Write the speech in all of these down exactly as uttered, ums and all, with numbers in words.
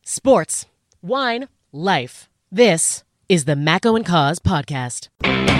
Sports, wine, life. This is the Macco and Cause podcast.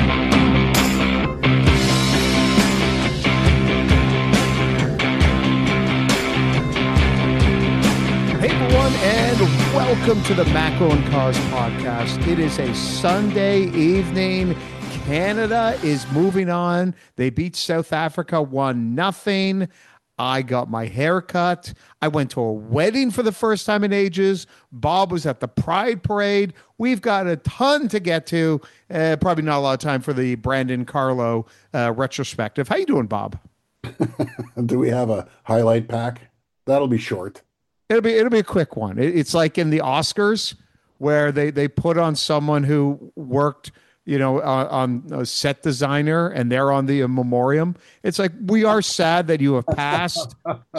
Hey everyone, and welcome to the Macco and Cause podcast. It is a Sunday evening. Canada is moving on. They beat South Africa one nothing. I got my hair cut. I went to a wedding for the first time in ages. Bob was at the Pride Parade. We've got a ton to get to. Uh, probably not a lot of time for the Brandon Carlo uh, retrospective. How you doing, Bob? Do we have a highlight pack? That'll be short. It'll be it'll be a quick one. It, it's like in the Oscars where they, they put on someone who worked, you know, uh, on a set designer, and they're on the uh, memoriam. It's like, we are sad that you have passed,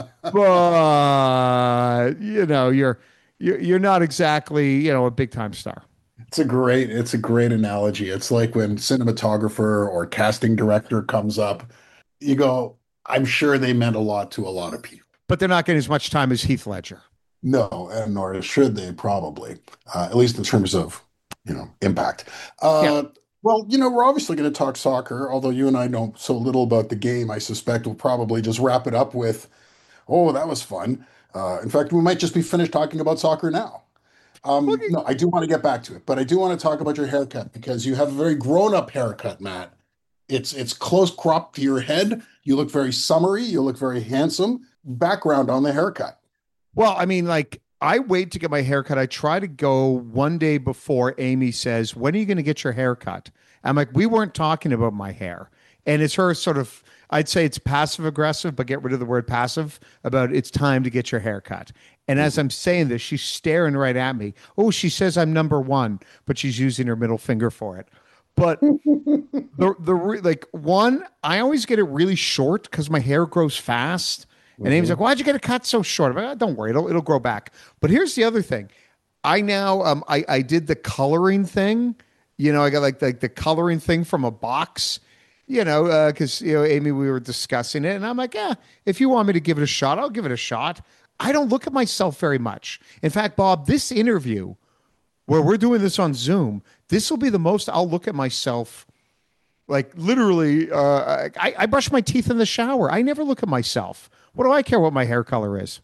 but you know, you're you're you're not exactly, you know, a big time star. It's a great it's a great analogy. It's like when cinematographer or casting director comes up, you go, I'm sure they meant a lot to a lot of people. But they're not getting as much time as Heath Ledger. No, and nor should they probably, uh, at least in terms of, you know, impact. Uh, yeah. Well, you know, we're obviously going to talk soccer, although you and I know so little about the game. I suspect we'll probably just wrap it up with, oh, that was fun. Uh, in fact, we might just be finished talking about soccer now. Um, okay. No, I do want to get back to it, but I do want to talk about your haircut because you have a very grown-up haircut, Matt. It's it's close cropped to your head. You look very summery. You look very handsome. Background on the haircut. Well, I mean, like, I wait to get my haircut. I try to go one day before Amy says, when are you going to get your haircut? I'm like, we weren't talking about my hair. And it's her sort of, I'd say it's passive aggressive, but get rid of the word passive, about it's time to get your haircut. And as I'm saying this, she's staring right at me. Oh, she says I'm number one, but she's using her middle finger for it. But the, the like, one, I always get it really short because my hair grows fast. And mm-hmm. Amy's like, why'd you get it cut so short? I'm like, oh, don't worry, it'll it'll grow back. But here's the other thing. I now um I, I did the coloring thing. You know, I got like, like the coloring thing from a box, you know, because, uh, you know, Amy, we were discussing it. And I'm like, yeah, if you want me to give it a shot, I'll give it a shot. I don't look at myself very much. In fact, Bob, this interview where we're doing this on Zoom, this will be the most I'll look at myself. Like, literally, uh, I, I brush my teeth in the shower. I never look at myself. What do I care what my hair color is?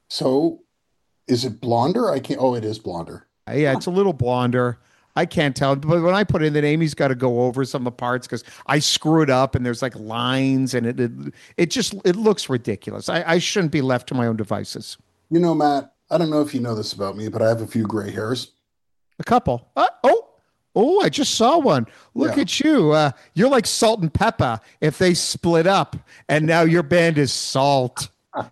So is it blonder? I can't. Oh, it is blonder. Yeah, it's a little blonder. I can't tell. But when I put in that, Amy's got to go over some of the parts because I screw it up and there's like lines and it it, it just it looks ridiculous. I, I shouldn't be left to my own devices. You know, Matt, I don't know if you know this about me, but I have a few gray hairs. A couple. Uh, oh, oh, I just saw one. Look yeah. at you. Uh, you're like Salt and Pepper if they split up and now your band is Salt.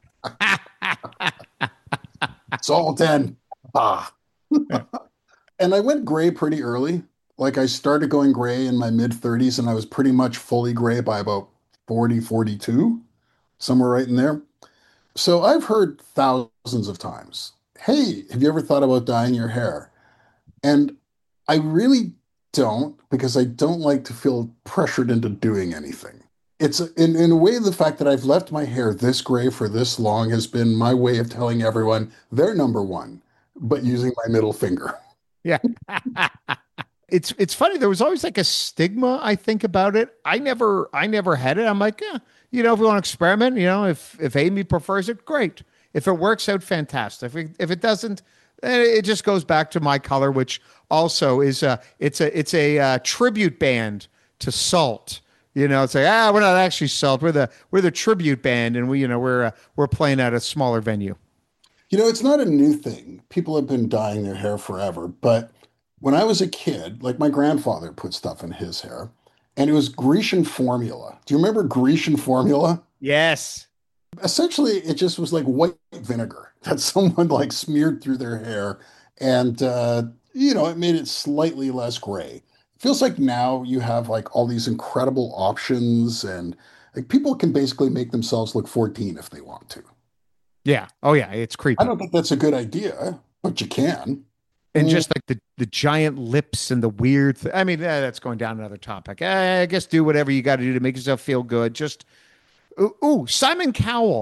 Salt and ah. And I went gray pretty early. Like, I started going gray in my mid thirties and I was pretty much fully gray by about forty, forty-two, somewhere right in there. So I've heard thousands of times, hey, have you ever thought about dyeing your hair? And I really don't, because I don't like to feel pressured into doing anything. It's in, in a way, the fact that I've left my hair this gray for this long has been my way of telling everyone they're number one, but using my middle finger. Yeah. it's it's funny. There was always like a stigma, I think, about it. I never I never had it. I'm like, yeah, you know, if we want to experiment, you know, if if Amy prefers it, great. If it works out, fantastic. If it, if it doesn't, it just goes back to my color, which also is a it's a it's a uh, tribute band to Salt. You know, it's like, ah, we're not actually Salt. We're the we're the tribute band, and we you know we're uh, we're playing at a smaller venue. You know, it's not a new thing. People have been dyeing their hair forever, but when I was a kid, like, my grandfather put stuff in his hair, and it was Grecian formula. Do you remember Grecian formula? Yes. Essentially, it just was like white vinegar that someone like smeared through their hair, and uh, you know, it made it slightly less gray. It feels like now you have like all these incredible options, and like, people can basically make themselves look fourteen if they want to. Yeah. Oh, yeah. It's creepy. I don't think that's a good idea, but you can. And mm. just like the, the giant lips and the weird. Th- I mean, uh, that's going down another topic. I guess do whatever you got to do to make yourself feel good. Just, ooh, ooh, Simon Cowell.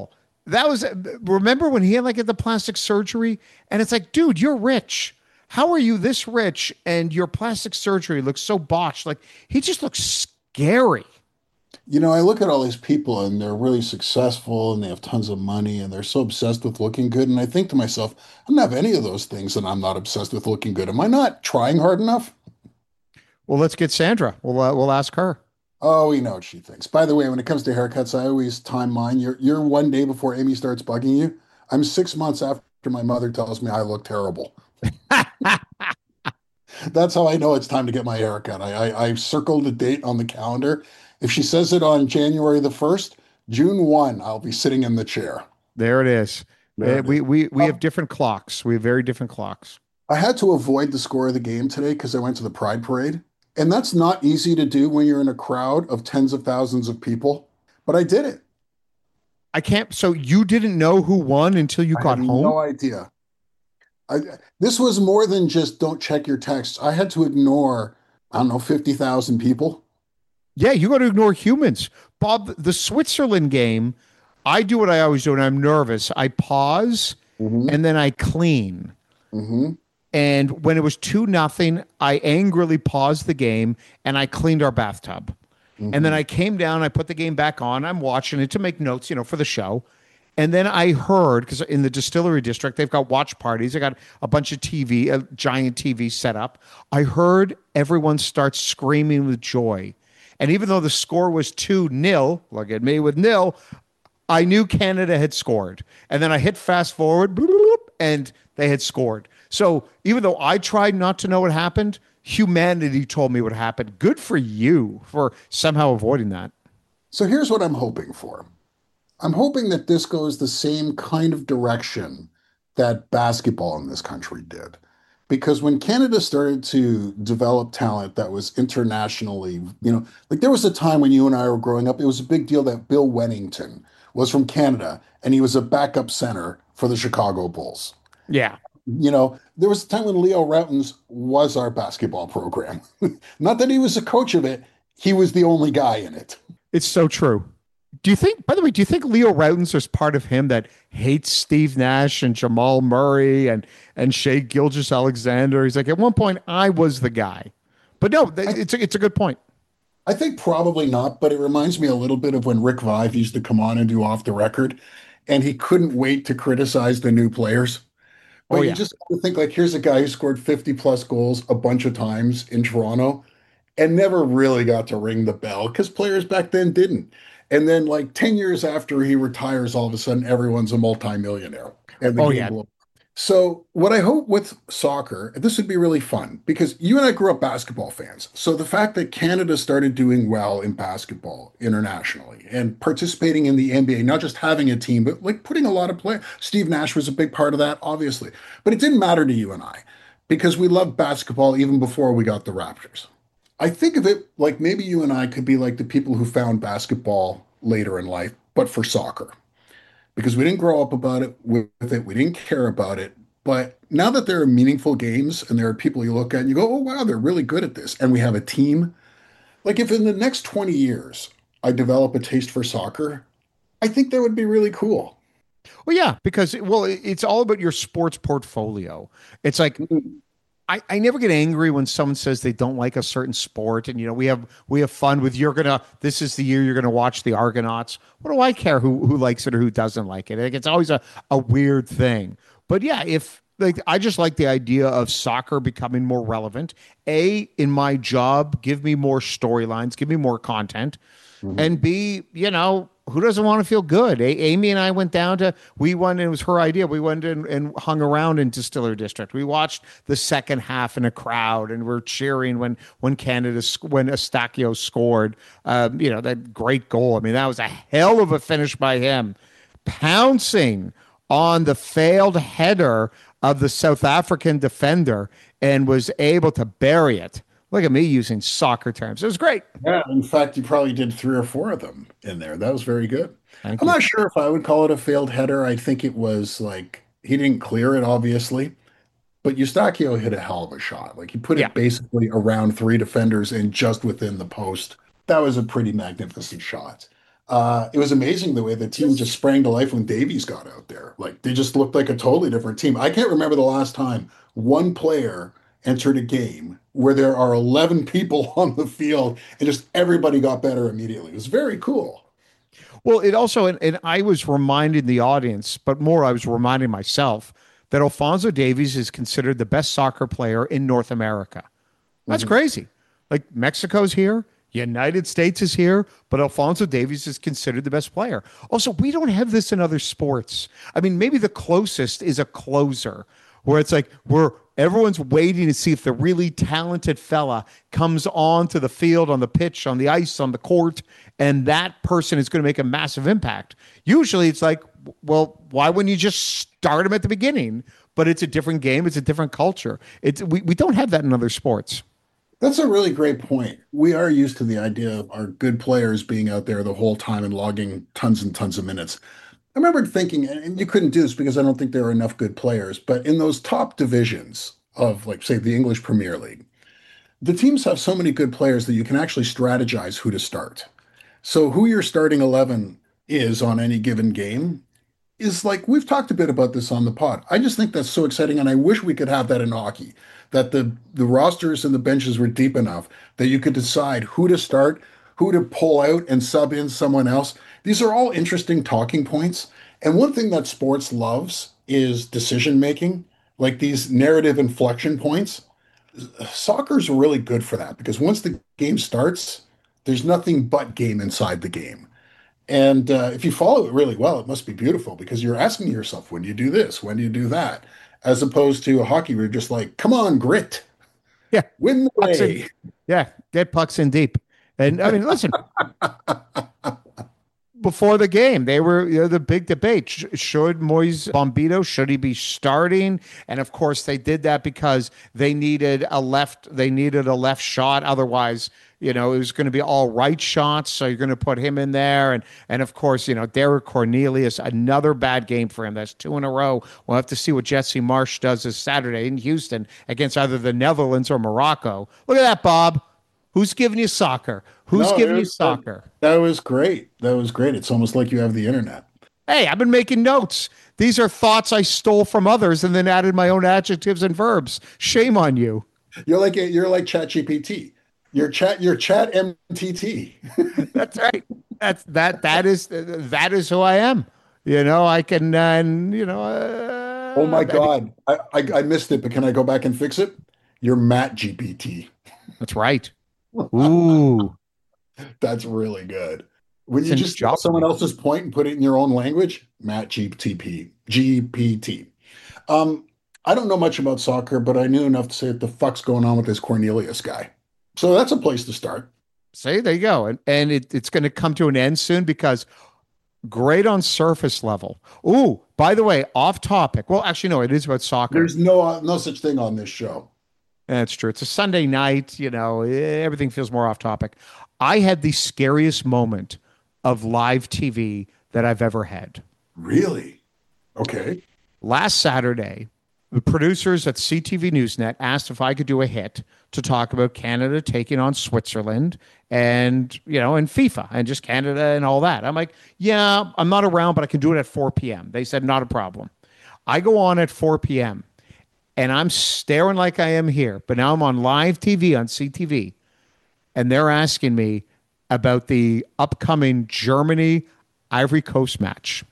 That was, remember when he had like had the plastic surgery? And it's like, dude, you're rich. How are you this rich and your plastic surgery looks so botched? Like he just looks scary. You know, I look at all these people and they're really successful and they have tons of money and they're so obsessed with looking good. And I think to myself, I don't have any of those things and I'm not obsessed with looking good. Am I not trying hard enough? Well, let's get Sandra. We'll uh, we'll ask her. Oh, we know what she thinks. By the way, when it comes to haircuts, I always time mine. You're you're one day before Amy starts bugging you. I'm six months after my mother tells me I look terrible. That's how I know it's time to get my haircut. I, I I circled a date on the calendar. If she says it on January the first, June first, I'll be sitting in the chair. There it is. There Uh, it we is. we we Um, have different clocks. We have very different clocks. I had to avoid the score of the game today because I went to the Pride Parade. And that's not easy to do when you're in a crowd of tens of thousands of people. But I did it. I can't. So you didn't know who won until you I got had home? no idea. I, this was more than just don't check your texts. I had to ignore, I don't know, fifty thousand people. Yeah, you got to ignore humans. Bob, the Switzerland game, I do what I always do when I'm nervous. I pause Hmm. and then I clean. Hmm. And when it was two nothing, I angrily paused the game and I cleaned our bathtub. And then Hmm. I came down, I put the game back on. I'm watching it to make notes, you know, for the show. And then I heard, because in the distillery district, they've got watch parties. They got a bunch of T V, a giant T V set up. I heard everyone start screaming with joy. And even though the score was two nil, look at me with nil, I knew Canada had scored. And then I hit fast forward, bloop, bloop, and they had scored. So even though I tried not to know what happened, humanity told me what happened. Good for you for somehow avoiding that. So here's what I'm hoping for. I'm hoping that this goes the same kind of direction that basketball in this country did. Because when Canada started to develop talent that was internationally, you know, like there was a time when you and I were growing up, it was a big deal that Bill Wennington was from Canada and he was a backup center for the Chicago Bulls. Yeah. You know, there was a time when Leo Routens was our basketball program. Not that he was a coach of it, he was the only guy in it. It's so true. Do you think, by the way, do you think Leo Routens is part of him that hates Steve Nash and Jamal Murray and and Shea Gilgeous Alexander? He's like, at one point, I was the guy. But no, th- I, it's a, it's a good point. I think probably not, but it reminds me a little bit of when Rick Vive used to come on and do off the record, and he couldn't wait to criticize the new players. Oh, But you yeah. just have to think like, here's a guy who scored fifty plus goals a bunch of times in Toronto and never really got to ring the bell because players back then didn't. And then, like ten years after he retires, all of a sudden everyone's a multimillionaire and the Oh, game yeah. blew. So, what I hope with soccer, this would be really fun because you and I grew up basketball fans. So, the fact that Canada started doing well in basketball internationally and participating in the N B A, not just having a team, but like putting a lot of play. Steve Nash was a big part of that, obviously. But it didn't matter to you and I because we loved basketball even before we got the Raptors. I think of it like maybe you and I could be like the people who found basketball later in life, but for soccer because we didn't grow up about it with it. We didn't care about it. But now that there are meaningful games and there are people you look at and you go, oh, wow, they're really good at this. And we have a team. Like if in the next twenty years I develop a taste for soccer, I think that would be really cool. Well, yeah, because, well, it- it's all about your sports portfolio. It's like, I, I never get angry when someone says they don't like a certain sport, and you know we have we have fun with you're gonna this is the year you're gonna watch the Argonauts. What do I care who who likes it or who doesn't like it? Like, it's always a, a weird thing. But yeah, if like I just like the idea of soccer becoming more relevant. A, in my job, give me more storylines, give me more content, Mhm. and B, you know, who doesn't want to feel good? A- Amy and I went down to, we went, and it was her idea. We went and, and hung around in Distiller District. We watched the second half in a crowd and we're cheering when, when Canada, sc- when Estacchio scored, um, you know, that great goal. I mean, that was a hell of a finish by him, pouncing on the failed header of the South African defender and was able to bury it. Look at me using soccer terms. It was great. Yeah, in fact, you probably did three or four of them in there. That was very good. Thank I'm you. not sure if I would call it a failed header. I think it was like he didn't clear it, obviously, but Eustachio hit a hell of a shot. Like he put Yeah. it basically around three defenders and just within the post. That was a pretty magnificent shot. Uh, it was amazing the way the team just sprang to life when Davies got out there. Like they just looked like a totally different team. I can't remember the last time one player entered a game where there are eleven people on the field and just everybody got better immediately. It was very cool. Well, it also, and, and I was reminding the audience, but more I was reminding myself that Alphonso Davies is considered the best soccer player in North America. That's Mm-hmm. crazy. Like Mexico's here, United States is here, but Alphonso Davies is considered the best player. Also, we don't have this in other sports. I mean, maybe the closest is a closer, where it's like we're everyone's waiting to see if the really talented fella comes onto the field, on the pitch, on the ice, on the court, and that person is going to make a massive impact. Usually it's like, well, why wouldn't you just start him at the beginning? But it's a different game. It's a different culture. It's we, we don't have that in other sports. That's a really great point. We are used to the idea of our good players being out there the whole time and logging tons and tons of minutes. I remember thinking, and you couldn't do this because I don't think there are enough good players, but in those top divisions of, like, say, the English Premier League, the teams have so many good players that you can actually strategize who to start. So, who your starting eleven is on any given game is like, we've talked a bit about this on the pod. I just think that's so exciting, and I wish we could have that in hockey, that the, the rosters and the benches were deep enough that you could decide who to start, who to pull out and sub in someone else. These are all interesting talking points. And one thing that sports loves is decision making, like these narrative inflection points. Soccer's really good for that because once the game starts, there's nothing but game inside the game. And uh, if you follow it really well, it must be beautiful because you're asking yourself, when do you do this? When do you do that? As opposed to hockey, where you're just like, come on, grit, Yeah. win the Pucks in, way. yeah. Get pucks in deep. And I mean, listen, before the game, they were you know, the big debate. Sh- Should Moise Bombito, should he be starting? And of course, they did that because they needed a left, they needed a left shot. Otherwise, you know, it was going to be all right shots. So you're going to put him in there. And, and of course, you know, Derek Cornelius, another bad game for him. That's two in a row. We'll have to see what Jesse Marsh does this Saturday in Houston against either the Netherlands or Morocco. Look at that, Bob. Who's giving you soccer? Who's No, giving it you was- soccer? That was great. That was great. It's almost like you have the internet. Hey, I've been making notes. These are thoughts I stole from others and then added my own adjectives and verbs. Shame on you. You're like you're like ChatGPT. You're chat you're Chat M T T. That's right. That's that. That is that is who I am. You know, I can. Uh, and, you know. Uh, Oh my I mean, God. I, I I missed it, but can I go back and fix it? You're Matt G P T. that's right. Ooh. That's really good. When you It's in just steal job. someone else's point and put it in your own language, Matt G P T. G P T. Um, I don't know much about soccer, but I knew enough to say what the fuck's going on with this Cornelius guy. So that's a place to start. See, there you go. And and it, it's going to come to an end soon because great on surface level. Ooh, by the way, off topic. Well, actually, no, it is about soccer. There's no no such thing on this show. That's true. It's a Sunday night. You know, eh, everything feels more off topic. I had the scariest moment of live T V that I've ever had. Really? Okay. Last Saturday, the producers at C T V Newsnet asked if I could do a hit to talk about Canada taking on Switzerland and, you know, and FIFA and just Canada and all that. I'm like, yeah, I'm not around, but I can do it at four p.m. They said, not a problem. I go on at four p.m. and I'm staring like I am here, but now I'm on live T V on C T V. And they're asking me about the upcoming Germany Ivory Coast match.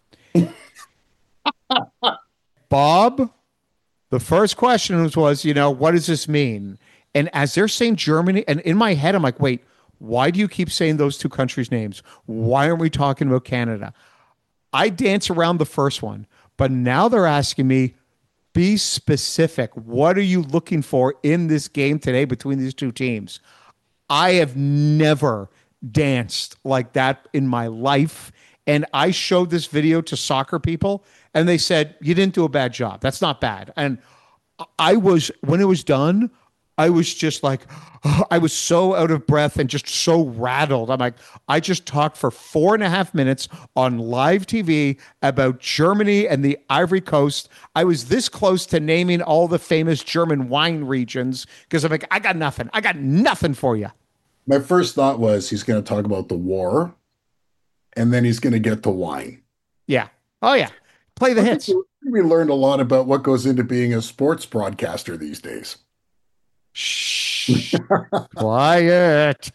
Bob, the first question was, was, you know, what does this mean? And as they're saying Germany, and in my head, I'm like, wait, why do you keep saying those two countries' names? Why aren't we talking about Canada? I dance around the first one, but now they're asking me, be specific. What are you looking for in this game today between these two teams? I have never danced like that in my life. And I showed this video to soccer people and they said, you didn't do a bad job. That's not bad. And I was, when it was done, I was just like, I was so out of breath and just so rattled. I'm like, I just talked for four and a half minutes on live T V about Germany and the Ivory Coast. I was this close to naming all the famous German wine regions because I'm like, I got nothing. I got nothing for you. My first thought was he's going to talk about the war. and then he's going to get to whine. Yeah. Oh, yeah. Play the I think hits. we learned a lot about what goes into being a sports broadcaster these days. Shh. Quiet.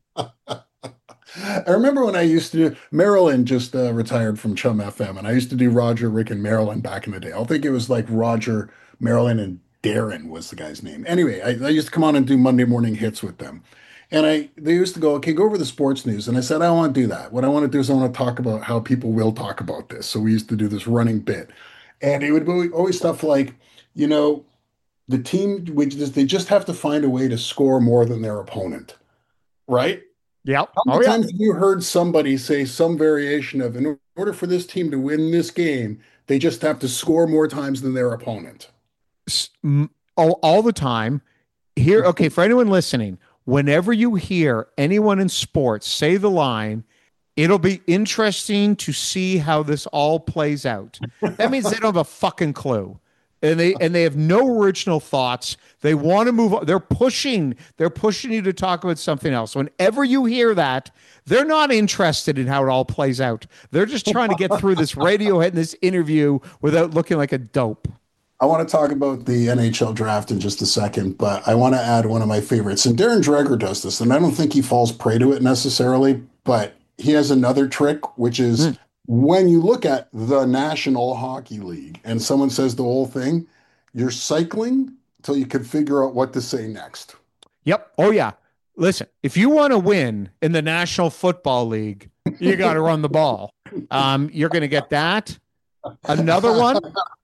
I remember when I used to do, Marilyn just uh, retired from Chum F M, and I used to do Roger, Rick, and Marilyn back in the day. I think it was like Roger, Marilyn, and Darren was the guy's name. Anyway, I, I used to come on and do Monday morning hits with them. And I they used to go, okay, go over the sports news. And I said, I don't want to do that. What I want to do is I want to talk about how people will talk about this. So we used to do this running bit. And it would be always stuff like, you know, the team, we just, they just have to find a way to score more than their opponent, right? Yep. How many Oh, yeah. times have you heard somebody say some variation of, in order for this team to win this game, they just have to score more times than their opponent? S- m- All, all the time. Here, okay, for anyone listening, whenever you hear anyone in sports say the line, it'll be interesting to see how this all plays out. That means they don't have a fucking clue. And they and they have no original thoughts. They want to move on. They're pushing, they're pushing you to talk about something else. Whenever you hear that, they're not interested in how it all plays out. They're just trying to get through this radio hit and this interview without looking like a dope. I want to talk about the N H L draft in just a second, but I want to add one of my favorites. And Darren Dreger does this, and I don't think he falls prey to it necessarily, but he has another trick, which is mm. when you look at the National Hockey League and someone says the whole thing, you're cycling until you can figure out what to say next. Yep. Oh, yeah. Listen, if you want to win in the National Football League, you got to run the ball. Um, you're going to get that. Another one.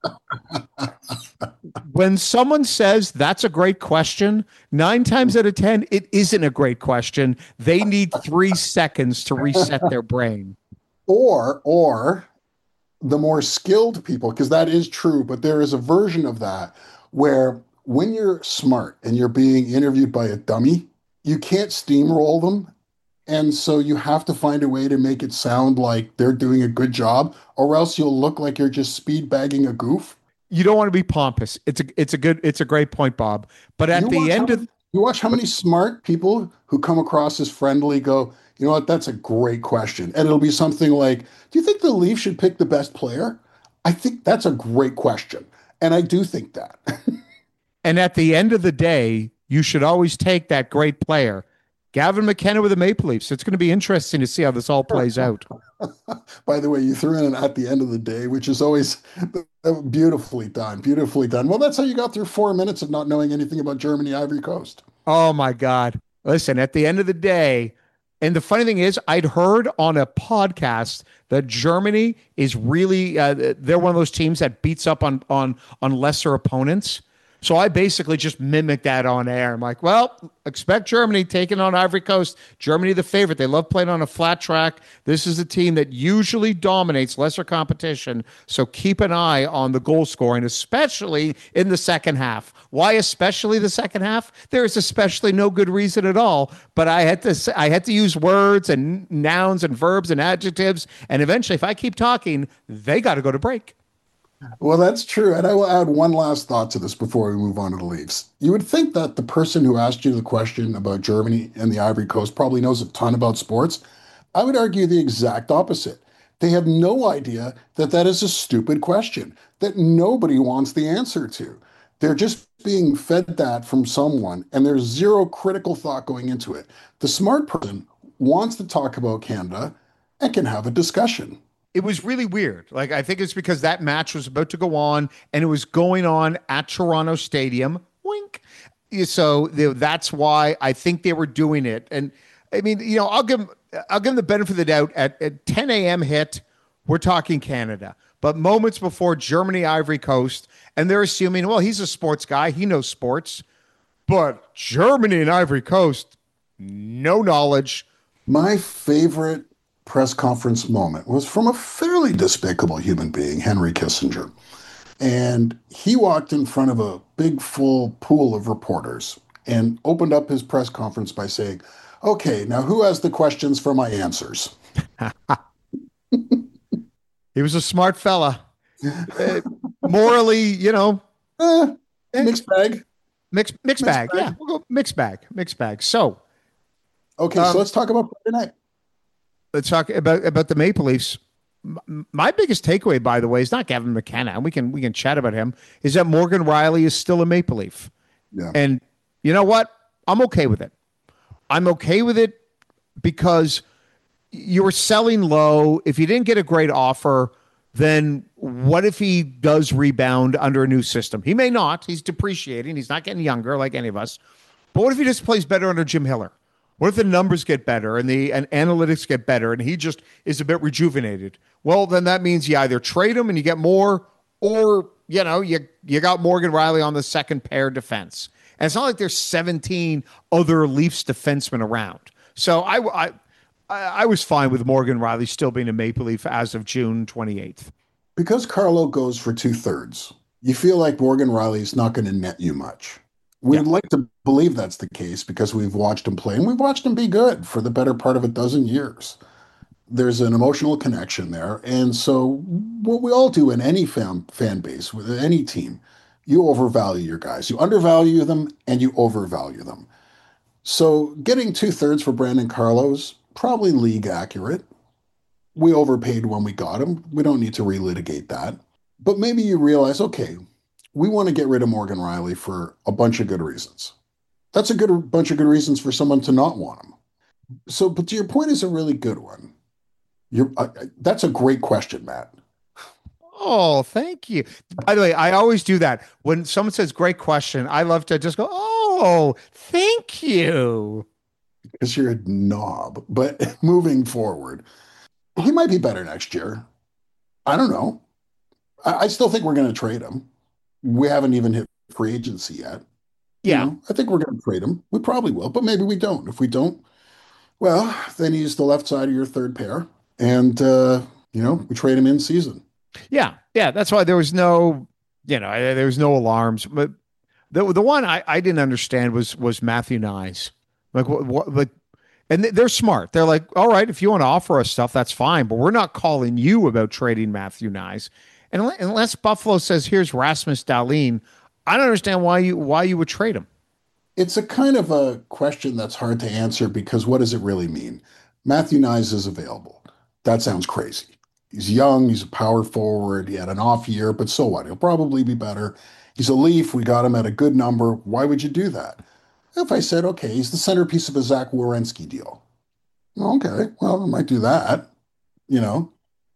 When someone says that's a great question, nine times out of ten, it isn't a great question. They need three seconds to reset their brain. Or, or the more skilled people, because that is true, but there is a version of that where when you're smart and you're being interviewed by a dummy, you can't steamroll them. And so you have to find a way to make it sound like they're doing a good job, or else you'll look like you're just speed bagging a goof. You don't want to be pompous. It's a it's a good it's a great point, Bob. But at you the end how, of you watch how many smart people who come across as friendly go, you know what, that's a great question. And it'll be something like, do you think the Leafs should pick the best player? I think that's a great question. And I do think that. And at the end of the day, you should always take that great player. Gavin McKenna with the Maple Leafs. It's going to be interesting to see how this all plays out. By the way, you threw in an at the end of the day, which is always beautifully done, beautifully done. Well, that's how you got through four minutes of not knowing anything about Germany, Ivory Coast. Oh, my God. Listen, at the end of the day, and the funny thing is, I'd heard on a podcast that Germany is really, uh, they're one of those teams that beats up on, on, on lesser opponents. So I basically just mimicked that on air. I'm like, well, expect Germany taking on Ivory Coast. Germany, the favorite. They love playing on a flat track. This is a team that usually dominates lesser competition. So keep an eye on the goal scoring, especially in the second half. Why especially the second half? There is especially no good reason at all. But I had to say, I had to use words and nouns and verbs and adjectives. And eventually, if I keep talking, they got to go to break. Well, that's true. And I will add one last thought to this before we move on to the Leafs. You would think that the person who asked you the question about Germany and the Ivory Coast probably knows a ton about sports. I would argue the exact opposite. They have no idea that that is a stupid question that nobody wants the answer to. They're just being fed that from someone, and there's zero critical thought going into it. The smart person wants to talk about Canada and can have a discussion. It was really weird. Like, I think it's because that match was about to go on and it was going on at Toronto Stadium. Wink. So that's why I think they were doing it. And I mean, you know, I'll give them, I'll give them the benefit of the doubt. At, at ten a.m. hit, we're talking Canada. But moments before Germany, Ivory Coast, and they're assuming, well, he's a sports guy. He knows sports. But Germany and Ivory Coast, no knowledge. My favorite press conference moment was from a fairly despicable human being, Henry Kissinger. And he walked in front of a big full pool of reporters and opened up his press conference by saying, okay, now who has the questions for my answers? He was a smart fella. Uh, morally, you know. Eh, mixed bag. Mixed, mixed, mixed bag. bag. Yeah, we'll go mixed bag. Mixed bag. So. Okay, um, so let's talk about Friday night. let's talk about about the Maple Leafs. M- My biggest takeaway, by the way, is not Gavin McKenna, and we can we can chat about him. Is that Morgan Riley is still a Maple Leaf, Yeah. and you know what? I'm okay with it. I'm okay with it because you were selling low. If you didn't get a great offer, then what if he does rebound under a new system? He may not. He's depreciating. He's not getting younger like any of us. But what if he just plays better under Jim Hiller? What if the numbers get better and the and analytics get better and he just is a bit rejuvenated? Well, then that means you either trade him and you get more, or you know you you got Morgan Riley on the second pair defense. And it's not like there's seventeen other Leafs defensemen around. So I, I, I was fine with Morgan Riley still being a Maple Leaf as of June twenty-eighth. Because Carlo goes for two thirds, you feel like Morgan Riley is not going to net you much. We'd Yeah. like to believe that's the case because we've watched him play and we've watched him be good for the better part of a dozen years. There's an emotional connection there. And so what we all do in any fan, fan base, with any team, you overvalue your guys. You undervalue them and you overvalue them. So getting two thirds for Brandon Carlos, probably league accurate. We overpaid when we got him. We don't need to relitigate that. But maybe you realize, okay, we want to get rid of Morgan Riley for a bunch of good reasons. That's a good bunch of good reasons for someone to not want him. So, but to your point is a really good one. You're, uh, that's a great question, Matt. Oh, thank you. By the way, I always do that. When someone says great question, I love to just go, oh, thank you. Because you're a knob. But moving forward, he might be better next year. I don't know. I, I still think we're going to trade him. We haven't even hit free agency yet. Yeah. You know, I think we're going to trade him. We probably will, but maybe we don't. If we don't, well, then he's the left side of your third pair. And, uh, you know, we trade him in season. Yeah. Yeah. That's why there was no, you know, there was no alarms. But the the one I, I didn't understand was was Matthew Nyes. Like, what, what, like, and they're smart. They're like, all right, if you want to offer us stuff, that's fine. But we're not calling you about trading Matthew Nyes. And unless Buffalo says, here's Rasmus Dahlin, I don't understand why you why you would trade him. It's a kind of a question that's hard to answer because what does it really mean? Matthew Nyes is available. That sounds crazy. He's young. He's a power forward. He had an off year, but so what? He'll probably be better. He's a Leaf. We got him at a good number. Why would you do that? If I said, okay, he's the centerpiece of a Zach Werenski deal. Okay, well, I might do that. You know,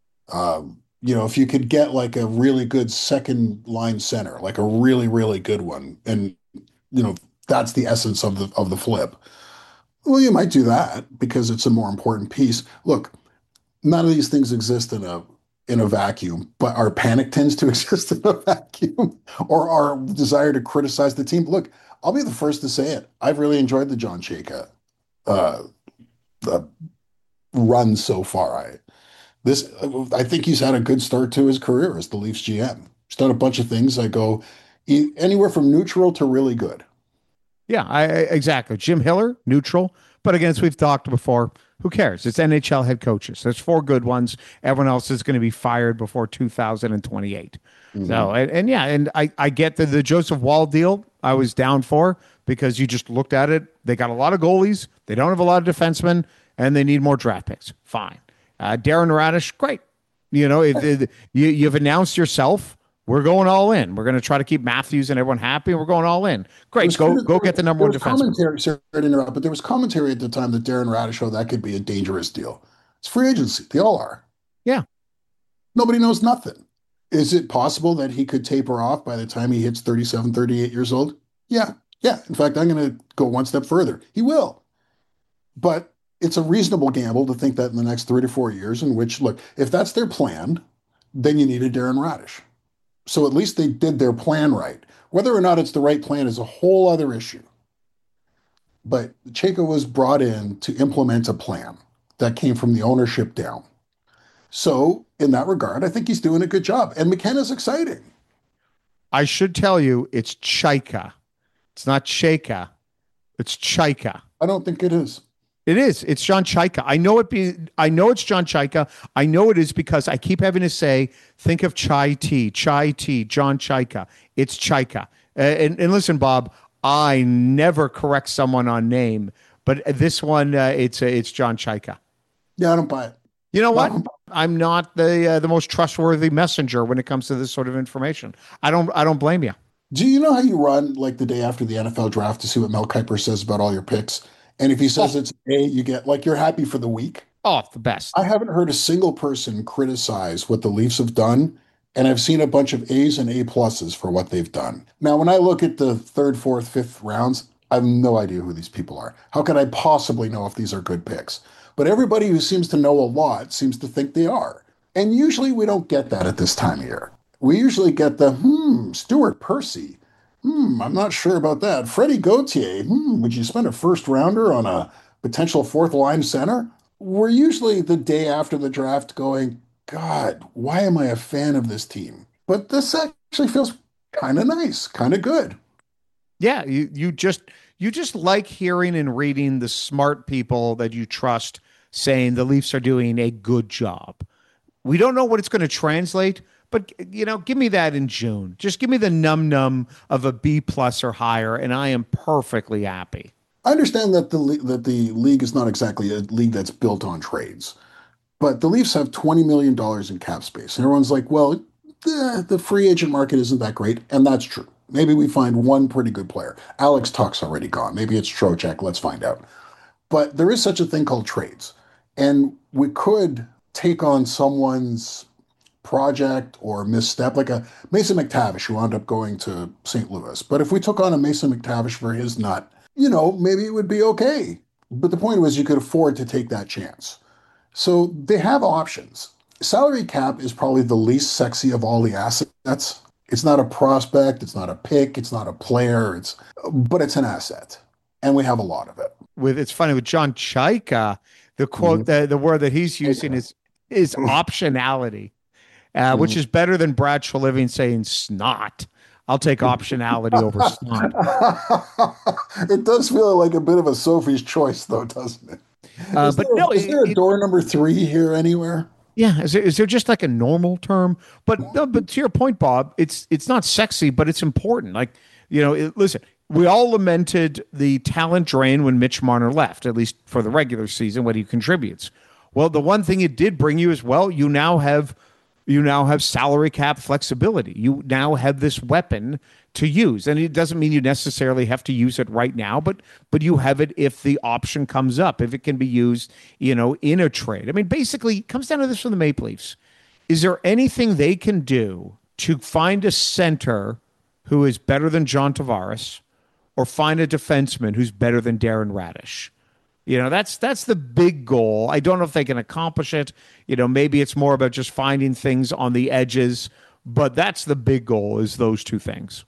um, you know, if you could get like a really good second line center, like a really, really good one, and you know, that's the essence of the of the flip. Well, you might do that because it's a more important piece. Look, none of these things exist in a in a vacuum, but our panic tends to exist in a vacuum, or our desire to criticize the team. Look, I'll be the first to say it. I've really enjoyed the John Chayka uh, uh, run so far. I this I think he's had a good start to his career as the Leafs G M. He's done a bunch of things that go e- anywhere from neutral to really good. Yeah, I, I- exactly. Jim Hiller, neutral. But again, as we've talked before, who cares? It's N H L head coaches. There's four good ones. Everyone else is going to be fired before two thousand twenty-eight. Mm-hmm. So, and, and yeah, and I, I get the, the Joseph Wall deal I was down for because you just looked at it. They got a lot of goalies. They don't have a lot of defensemen, and they need more draft picks. Fine. Uh, Darren Radish, great. You know, it, it, you, you've announced yourself. We're going all in. We're going to try to keep Matthews and everyone happy. We're going all in. Great. Go kind of, go get the number one defenseman. Commentary, sorry to interrupt, but there was commentary at the time that Darren Radish, oh, that could be a dangerous deal. It's free agency. They all are. Yeah. Nobody knows nothing. Is it possible that he could taper off by the time he hits thirty-seven, thirty-eight years old? Yeah. Yeah. In fact, I'm going to go one step further. He will. But it's a reasonable gamble to think that in the next three to four years, in which, look, if that's their plan, then you need a Darren Radish. So at least they did their plan right. Whether or not it's the right plan is a whole other issue. But Chayka was brought in to implement a plan that came from the ownership down. So in that regard, I think he's doing a good job. And McKenna's exciting. I should tell you, it's Chayka. It's not Chayka. It's Chayka. I don't think it is. It is. It's John Chayka. I know it. Be. I know it's John Chayka. I know it is because I keep having to say, think of chai tea, chai tea, John Chayka. It's Chayka. Uh, and, and listen, Bob, I never correct someone on name, but this one, uh, it's uh, it's John Chayka. Yeah, I don't buy it. You know what? No. I'm not the uh, the most trustworthy messenger when it comes to this sort of information. I don't I don't blame you. Do you know how you run like the day after the N F L draft to see what Mel Kiper says about all your picks? And if he says Oh, it's A, you get like you're happy for the week. oh, the best. I haven't heard a single person criticize what the Leafs have done, and I've seen a bunch of A's and A pluses for what they've done. Now, when I look at the third, fourth, fifth rounds, I have no idea who these people are. How can I possibly know if these are good picks? But everybody who seems to know a lot seems to think they are. And usually we don't get that at this time of year. We usually get the, hmm, Stuart Percy. Hmm, I'm not sure about that. Freddie Gauthier. Hmm, would you spend a first rounder on a potential fourth line center? We're usually the day after the draft going, God, why am I a fan of this team? But this actually feels kind of nice, kind of good. Yeah, you you just you just like hearing and reading the smart people that you trust saying the Leafs are doing a good job. We don't know what it's going to translate, but you know, give me that in June. Just give me the num num of a B plus or higher, and I am perfectly happy. I understand that the that the league is not exactly a league that's built on trades, but the Leafs have twenty million dollars in cap space, and everyone's like, well, the, the free agent market isn't that great, and that's true. Maybe we find one pretty good player. Alex Tuch's already gone. Maybe it's Trocheck. Let's find out. But there is such a thing called trades, and we could take on someone's project or misstep, like a Mason McTavish who wound up going to Saint Louis. But if we took on a Mason McTavish for his nut, you know, maybe it would be okay. But the point was you could afford to take that chance. So they have options. Salary cap is probably the least sexy of all the assets. It's not a prospect, it's not a pick, it's not a player, it's but it's an asset. And we have a lot of it. With it's funny with John Chaika, the quote Mhm. the, the word that he's using is is optionality, uh, which is better than Brad Treliving saying snot. I'll take optionality over snot. It does feel like a bit of a Sophie's choice, though, doesn't it? Uh, Is but there, no, is there a it, door number three here anywhere? yeah, is there, is there just like a normal term? But no, but to your point, Bob, it's it's not sexy, but it's important. Like, you know, it, listen, we all lamented the talent drain when Mitch Marner left, at least for the regular season, what he contributes. Well, the one thing it did bring you as well, you now have you now have salary cap flexibility. You now have this weapon to use, and it doesn't mean you necessarily have to use it right now, but but you have it if the option comes up, if it can be used, you know, in a trade. I mean, basically, it comes down to this for the Maple Leafs. Is there anything they can do to find a center who is better than John Tavares, or find a defenseman who's better than Darren Radish? You know, that's that's the big goal. I don't know if they can accomplish it. You know, maybe it's more about just finding things on the edges, but that's the big goal, is those two things.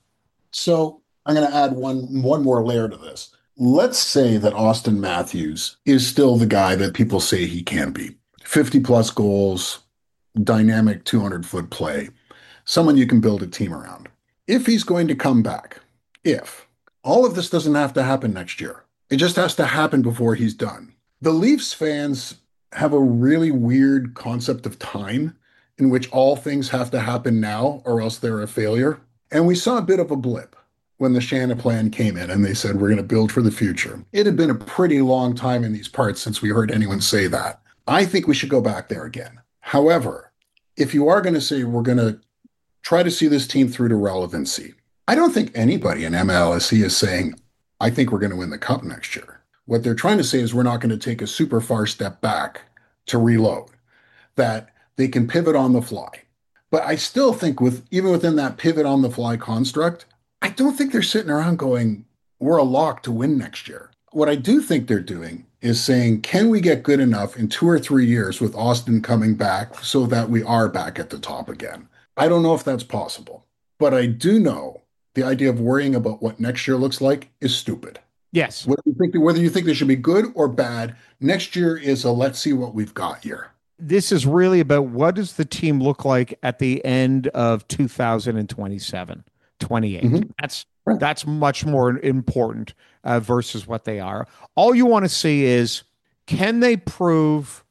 So I'm going to add one one more layer to this. Let's say that Austin Matthews is still the guy that people say he can be. fifty plus goals, dynamic two hundred foot play, someone you can build a team around. If he's going to come back, if all of this doesn't have to happen next year, it just has to happen before he's done. The Leafs fans have a really weird concept of time in which all things have to happen now or else they're a failure. And we saw a bit of a blip when the Shanna plan came in and they said, we're going to build for the future. It had been a pretty long time in these parts since we heard anyone say that. I think we should go back there again. However, if you are going to say we're going to try to see this team through to relevancy, I don't think anybody in M L S E is saying, I think we're going to win the cup next year. What they're trying to say is we're not going to take a super far step back to reload, that they can pivot on the fly. But I still think with even within that pivot on the fly construct, I don't think they're sitting around going, we're a lock to win next year. What I do think they're doing is saying, can we get good enough in two or three years with Austin coming back so that we are back at the top again? I don't know if that's possible, but I do know the idea of worrying about what next year looks like is stupid. Yes. Whether you think, whether you think they should be good or bad, next year is a let's see what we've got year. This is really about what does the team look like at the end of two thousand twenty-seven, twenty-eight. Mm-hmm. That's right. That's much more important uh, versus what they are. All you want to see is, can they prove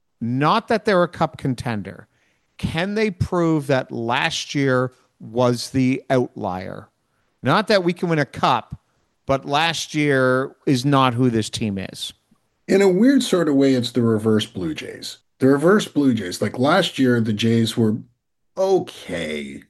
not that they're a cup contender? Can they prove that last year was the outlier? Not that we can win a cup, but last year is not who this team is. In a weird sort of way, it's the reverse Blue Jays. The reverse Blue Jays, like last year, the Jays were okay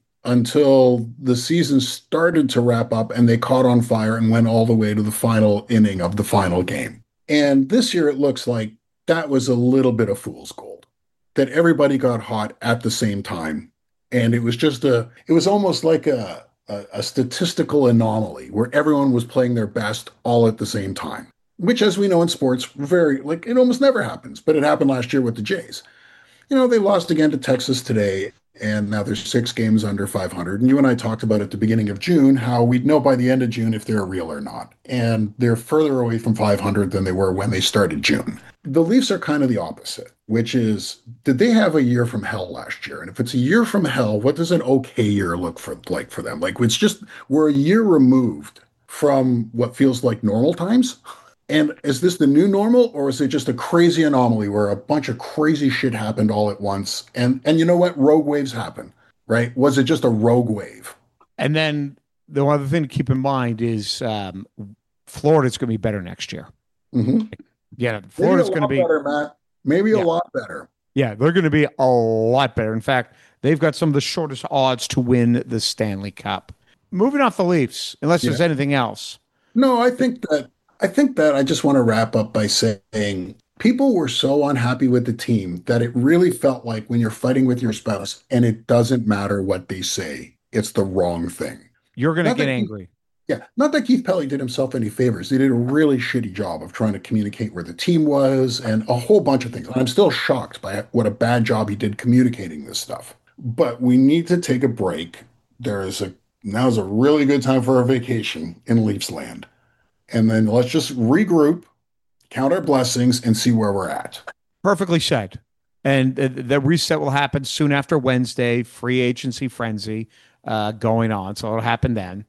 until the season started to wrap up and they caught on fire and went all the way to the final inning of the final game. And this year, it looks like that was a little bit of fool's gold, that everybody got hot at the same time. And it was just a, it was almost like a, a, a statistical anomaly where everyone was playing their best all at the same time, which, as we know in sports, very, like, it almost never happens. But it happened last year with the Jays. You know, they lost again to Texas today, and now there's six games under five hundred. And you and I talked about at the beginning of June how we'd know by the end of June if they're real or not. And they're further away from five hundred than they were when they started June. The Leafs are kind of the opposite, which is, did they have a year from hell last year? And if it's a year from hell, what does an okay year look for like for them? Like, it's just, we're a year removed from what feels like normal times. And is this the new normal, or is it just a crazy anomaly where a bunch of crazy shit happened all at once? And and you know what? Rogue waves happen, right? Was it just a rogue wave? And then the other thing to keep in mind is um, Florida's going to be better next year. Mm-hmm. Yeah, Florida's going to be better, Matt. Maybe yeah. a lot better. Yeah, they're going to be a lot better. In fact, they've got some of the shortest odds to win the Stanley Cup. Moving off the Leafs, unless Yeah. there's anything else. No, I think that I think that I just want to wrap up by saying people were so unhappy with the team that it really felt like when you're fighting with your spouse and it doesn't matter what they say, it's the wrong thing. You're going to Not get that Keith- angry. Yeah, not that Keith Pelly did himself any favors. He did a really shitty job of trying to communicate where the team was and a whole bunch of things. And I'm still shocked by what a bad job he did communicating this stuff. But we need to take a break. There is a now's a really good time for a vacation in Leafs land. And then let's just regroup, count our blessings, and see where we're at. Perfectly said. And the, the reset will happen soon after Wednesday, free agency frenzy uh, going on. So it'll happen then.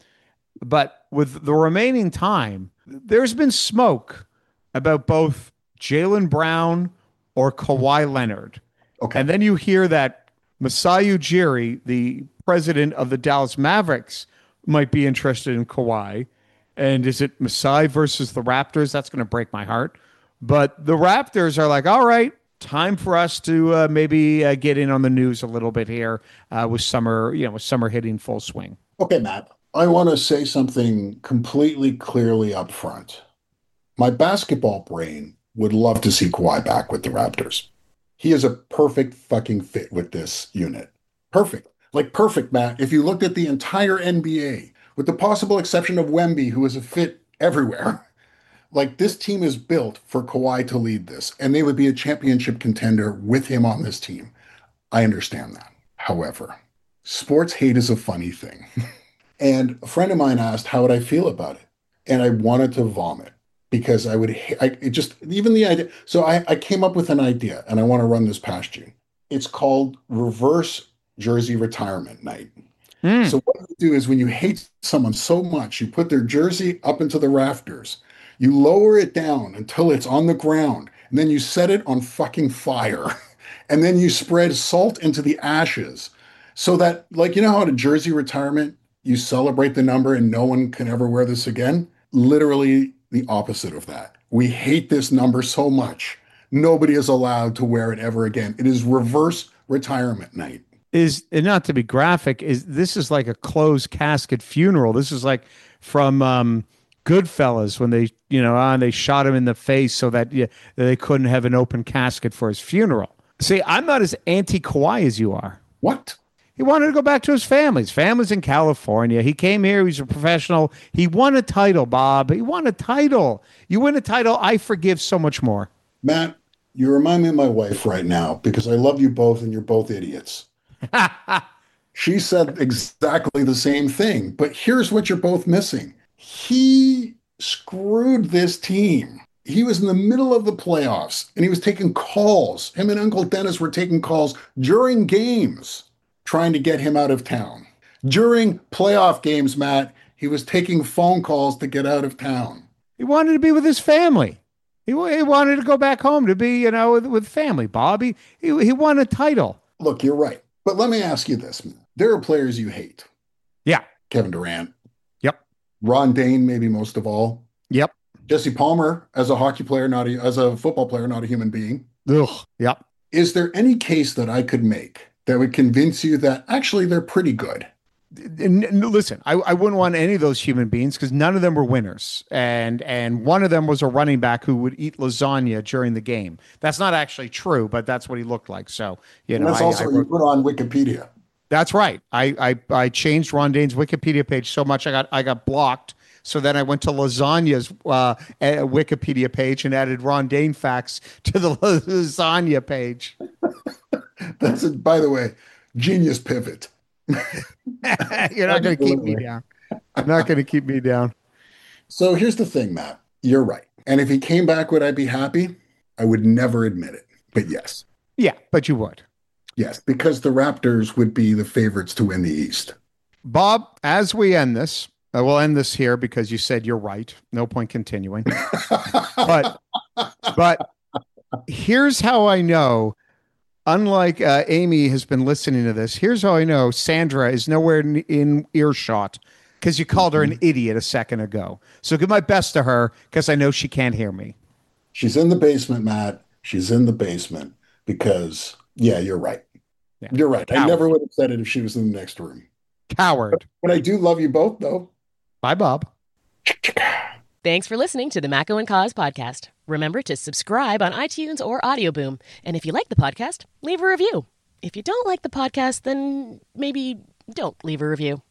But with the remaining time, there's been smoke about both Jaylen Brown or Kawhi Leonard. Okay. And then you hear that Masai Ujiri, the president of the Dallas Mavericks, might be interested in Kawhi. And is it Masai versus the Raptors? That's going to break my heart. But the Raptors are like, all right, time for us to uh, maybe uh, get in on the news a little bit here uh, with summer, you know, with summer hitting full swing. Okay, Matt, I want to say something completely clearly up front. My basketball brain would love to see Kawhi back with the Raptors. He is a perfect fucking fit with this unit. Perfect. Like perfect, Matt. If you looked at the entire N B A, with the possible exception of Wemby, who is a fit everywhere, like this team is built for Kawhi to lead this, and they would be a championship contender with him on this team. I understand that. However, sports hate is a funny thing. And a friend of mine asked, how would I feel about it? And I wanted to vomit because I would, I it just, even the idea. So I, I came up with an idea and I want to run this past you. It's called reverse jersey retirement night. Mm. So what you do is when you hate someone so much, you put their jersey up into the rafters, you lower it down until it's on the ground, and then you set it on fucking fire. And then you spread salt into the ashes so that, like, you know how at a jersey retirement, you celebrate the number and no one can ever wear this again? Literally the opposite of that. We hate this number so much. Nobody is allowed to wear it ever again. It is reverse retirement night. Is and not to be graphic, is this is like a closed casket funeral. This is like from um, Goodfellas when they, you know, uh, they shot him in the face so that yeah, they couldn't have an open casket for his funeral. See, I'm not as anti-Kawhi as you are. What? He wanted to go back to his family. His family's in California. He came here. He's a professional. He won a title, Bob. He won a title. You win a title, I forgive so much more. Matt, you remind me of my wife right now because I love you both and you're both idiots. She said exactly the same thing, but here's what you're both missing. He screwed this team. He was in the middle of the playoffs and he was taking calls. Him and Uncle Dennis were taking calls during games, trying to get him out of town. During playoff games, Matt, he was taking phone calls to get out of town. He wanted to be with his family. He, he wanted to go back home to be, you know, with, with family, Bob. He, he, he won a title. Look, you're right. But let me ask you this. There are players you hate. Yeah. Kevin Durant. Yep. Ron Dane, maybe most of all. Yep. Jesse Palmer as a hockey player, not a, as a football player, not a human being. Ugh. Yep. Is there any case that I could make that would convince you that actually they're pretty good? N- n- Listen, I, I wouldn't want any of those human beings because none of them were winners, and and one of them was a running back who would eat lasagna during the game. That's not actually true, but that's what he looked like. So you know, And that's I, also I what you wrote, put on Wikipedia. that's right. I, I I changed Ron Dane's Wikipedia page so much I got I got blocked. So then I went to lasagna's uh, Wikipedia page and added Ron Dane facts to the lasagna page. That's it. By the way, genius pivot. You're not going to keep me down. You're not going to keep me down. So here's the thing, Matt. You're right. And if he came back, would I be happy? I would never admit it. But yes. Yeah, but you would. Yes, because the Raptors would be the favorites to win the East. Bob, as we end this, uh, we'll end this here because you said you're right. No point continuing. but but here's how I know. Unlike uh, Amy has been listening to this, here's how I know Sandra is nowhere in, in earshot because you called her an idiot a second ago. So give my best to her because I know she can't hear me. She's in the basement, Matt. She's in the basement because, yeah, you're right. Yeah. You're right. Coward. I never would have said it if she was in the next room. Coward. But I do love you both, though. Bye, Bob. Thanks for listening to the Macco and Cause podcast. Remember to subscribe on iTunes or Audio Boom. And if you like the podcast, leave a review. If you don't like the podcast, then maybe don't leave a review.